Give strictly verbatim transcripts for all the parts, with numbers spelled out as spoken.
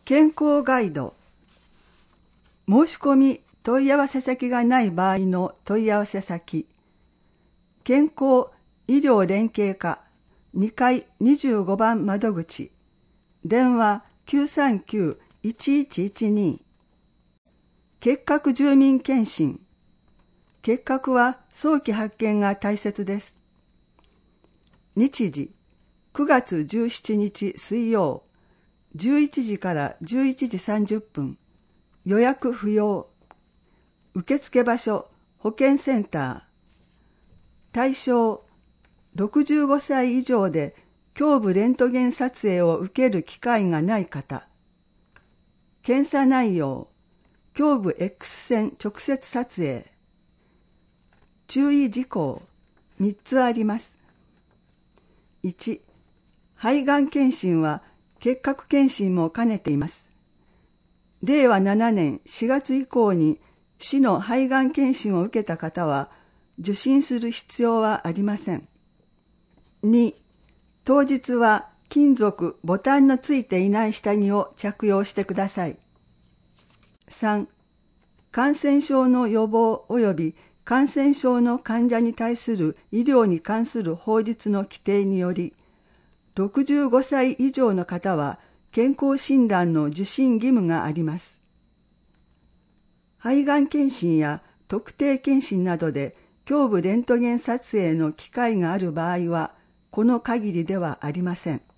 健康ガイド。申し込み問い合わせ先がない場合の問い合わせ先。健康医療連携課にかいにじゅうごばん窓口。電話 きゅうさんきゅう いちいちいちに。結核住民検診。結核は早期発見が大切です。日時くがつじゅうしちにち水曜じゅういちじからじゅういちじさんじゅっぷん。予約不要。受付場所保健センター。対象ろくじゅうごさい以上で胸部レントゲン撮影を受ける機会がない方。検査内容胸部 X 線直接撮影。注意事項みっつあります。いち、肺がん検診は結核検診も兼ねています。れいわななねんしがつ以降に市の肺がん検診を受けた方は受診する必要はありません。に、当日は金属ボタンのついていない下着を着用してください。さん、感染症の予防及び感染症の患者に対する医療に関する法律の規定により、ろくじゅうごさい以上の方は健康診断の受診義務があります。肺がん検診や特定検診などで胸部レントゲン撮影の機会がある場合は、この限りではありません。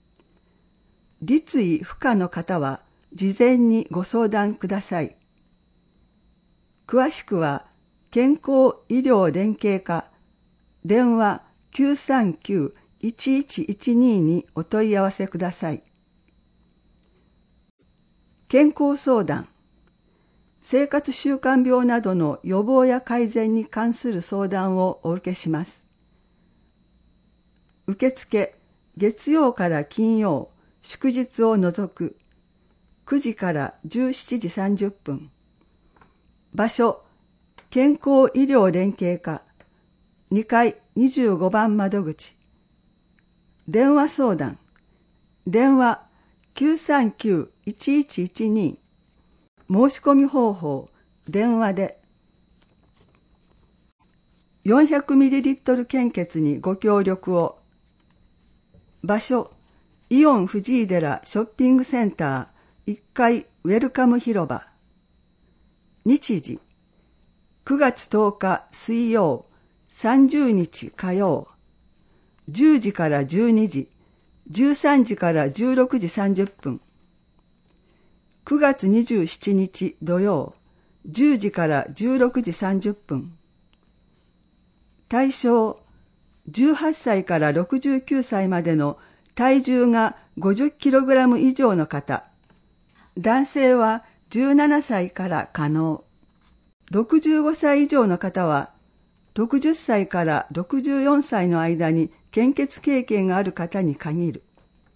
立位不可の方は事前にご相談ください。詳しくは健康医療連携課電話 きゅうさんきゅう いちいちいちに にお問い合わせください。健康相談。生活習慣病などの予防や改善に関する相談をお受けします。受付、月曜から金曜、祝日を除く、くじからじゅうしちじさんじゅっぷん。場所、健康医療連携課、にかいにじゅうごばん窓口。電話相談、電話 きゅうさんきゅう いちいちいちに。申し込み方法、電話で。よんひゃくミリリットル 献血にご協力を。場所、イオン藤井寺ショッピングセンターいっかいウェルカム広場。日時、くがつとおか水曜、さんじゅうにち火曜、じゅうじからじゅうにじ、じゅうさんじからじゅうろくじさんじゅっぷん。くがつにじゅうしちにち土曜、じゅうじからじゅうろくじさんじゅっぷん。対象、じゅうはっさいからろくじゅうきゅうさいまでの体重がごじゅっキログラム以上の方。男性はじゅうななさいから可能。ろくじゅうごさい以上の方は、ろくじゅっさいからろくじゅうよんさいの間に献血経験がある方に限る。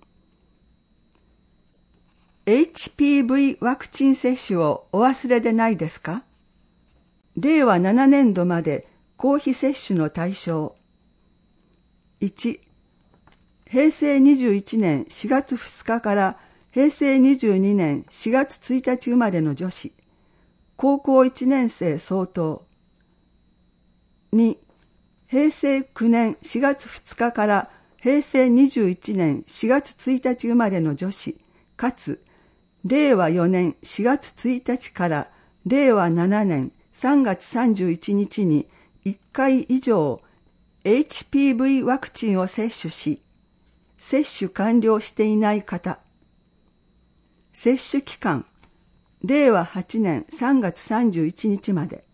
エイチピーブイ ワクチン接種をお忘れでないですか？れいわななねんどまで公費接種の対象。いち、へいせいにじゅういちねんしがつふつかからへいせいにじゅうにねんしがつついたち生まれの女子、高校いちねんせい相当。に、へいせいきゅうねんしがつふつかからへいせいにじゅういちねんしがつついたち生まれの女子、かつれいわよねんしがつついたちかられいわななねんさんがつさんじゅういちにちにいっかい以上 エイチピーブイ ワクチンを接種し、接種完了していない方。接種期間、れいわはちねんさんがつさんじゅういちにちまで。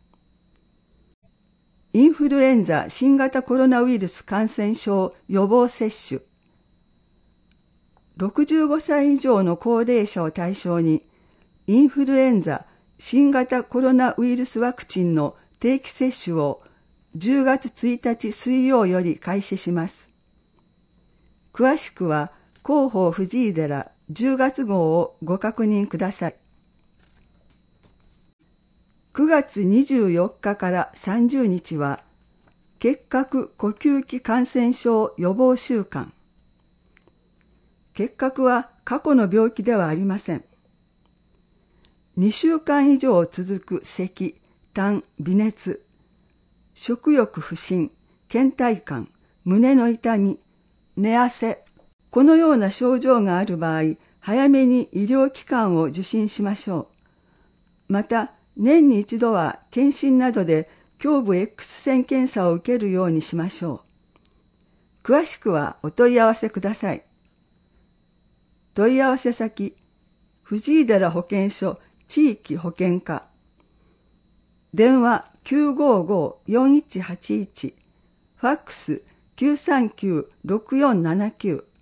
インフルエンザ新型コロナウイルス感染症予防接種。ろくじゅうごさい以上の高齢者を対象に、インフルエンザ新型コロナウイルスワクチンの定期接種をじゅうがつついたち水曜より開始します。詳しくは広報藤井寺じゅうがつ号をご確認ください。くがつにじゅうよっかからさんじゅうにちは結核呼吸器感染症予防週間。 結核は過去の病気ではありません。にしゅうかん以上続く咳、痰、微熱、食欲不振、倦怠感、胸の痛み、寝汗、このような症状がある場合、早めに医療機関を受診しましょう。また、年に一度は検診などで胸部 X 線検査を受けるようにしましょう。詳しくはお問い合わせください。問い合わせ先、藤井寺保健所地域保健課。電話 きゅうごごーよんいちはちいち、ファックス きゅうさんきゅうろくよんななきゅう。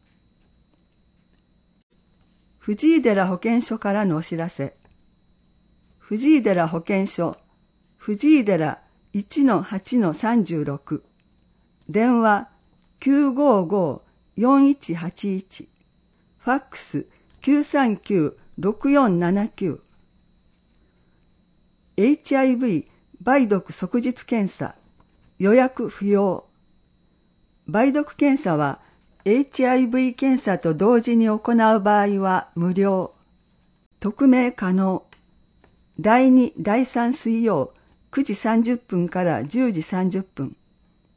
藤井寺保健所からのお知らせ。藤井寺保健所、藤井寺 いちのはちのさんじゅうろく。電話 きゅうごごーよんいちはちいち、ファックス きゅうさんきゅうろくよんななきゅう。エイチアイブイ 梅毒即日検査、予約不要。梅毒検査は エイチアイブイ 検査と同時に行う場合は無料。匿名可能。だいに、だいさん水曜くじさんじゅっぷんからじゅうじさんじゅっぷん。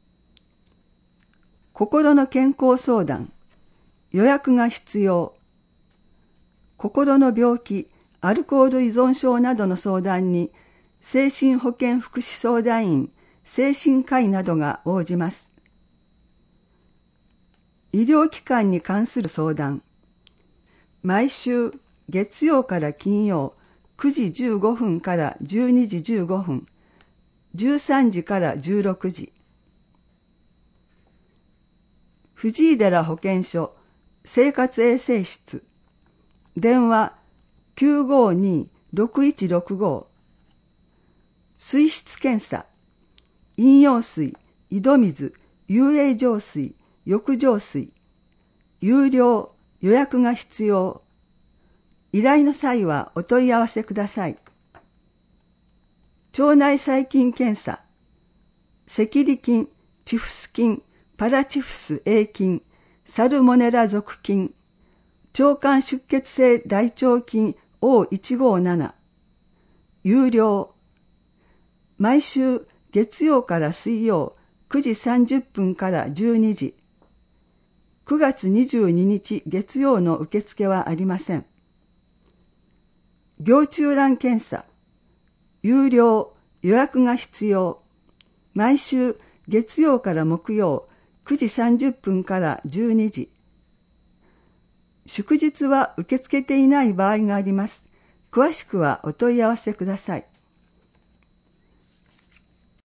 心の健康相談、予約が必要。心の病気、アルコール依存症などの相談に、精神保健福祉相談員、精神科医などが応じます。医療機関に関する相談。毎週月曜から金曜くじじゅうごふんからじゅうにじじゅうごふん、じゅうさんじからじゅうろくじ。藤井寺保健所生活衛生室。電話 きゅうごにーろくいちろくご。水質検査、飲用水、井戸水、遊泳浄水、浴場水、有料、予約が必要。依頼の際はお問い合わせください。腸内細菌検査、赤痢菌、チフス菌、パラチフス A 菌、サルモネラ属菌、腸管出血性大腸菌 オーいちごーなな、有料。毎週月曜から水曜くじさんじゅっぷんからじゅうにじ。くがつにじゅうににち月曜の受付はありません。行虫卵検査、有料、予約が必要。毎週月曜から木曜くじさんじゅっぷんからじゅうにじ。祝日は受け付けていない場合があります。詳しくはお問い合わせください。